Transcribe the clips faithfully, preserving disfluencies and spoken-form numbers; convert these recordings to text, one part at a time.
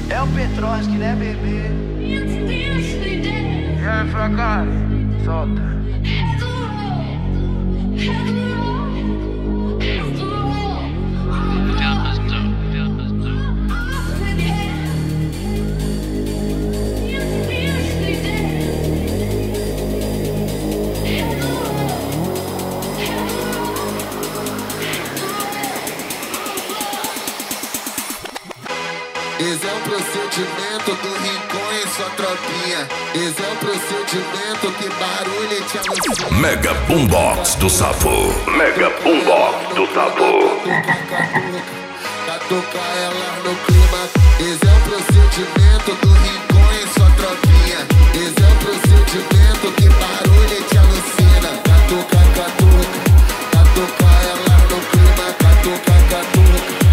É o Petrovski, né, bebê? E aí, fracasso? Solta. Esse é o procedimento do Rincon e sua tropinha. Esse é o procedimento que barulho te anuncia. Mega Boombox do Sapo. Mega Boombox do Sapo. Catuca ela no clima. Esse é o procedimento do Rincon e sua tropinha. Esse é o procedimento que barulho te alucina. Catuca, catuca, catuca ela no clima. Catuca, catuca.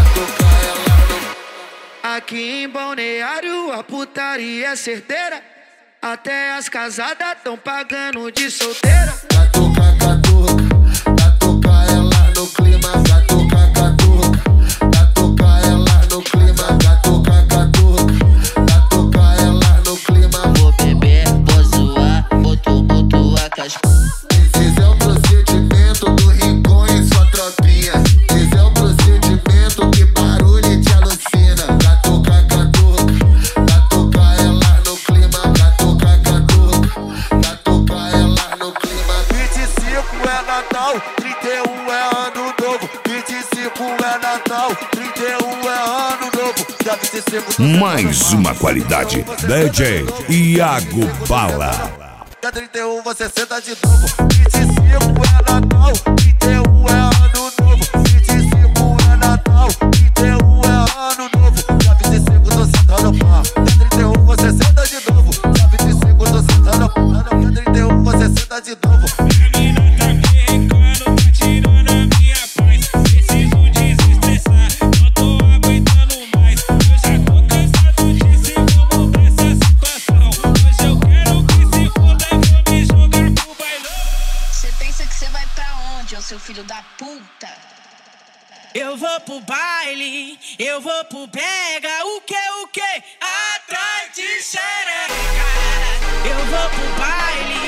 Aqui em Balneário a putaria é certeira. Até as casadas tão pagando de solteira. Catuca, catuca, catuca ela no clima. Catuca, catuca, catuca ela no clima. Catuca, catuca, catuca ela no clima. Vou beber, vou zoar, boto, boto a caspa. Esse é o procedimento do Rincon e sua tropinha. Esse é o procedimento que barulho te alucina. Catuca, catuca, catuca ela no clima. Catuca, catuca, catuca ela no clima. vinte e cinco é Natal, trinta e um é ano novo. vinte e cinco é Natal, trinta e um é ano novo. Já vinte e cinco Mais uma qualidade. D J Iago Bala. Já trinta e um você senta de novo. vinte e cinco é Natal, trinta e um é ano novo. vinte e cinco é Natal, trinta e um é ano novo. Já vinte e cinco tô sentando pau. Já trinta e um você senta de novo. Já vinte e cinco tô sentando pau. Já trinta e um você senta de novo. A mina tá me recando, tá tirando a minha paz. Preciso desestressar, não tô aguentando mais. Eu já tô cansado disso e vou mudar essa situação. Hoje eu quero que se foda e vou me jogar pro bailão. Cê pensa que cê vai pra onde, ô seu filho da puta? Eu vou pro baile, eu vou pro pega, o que, o que? Atrás de xereca. Eu vou pro baile,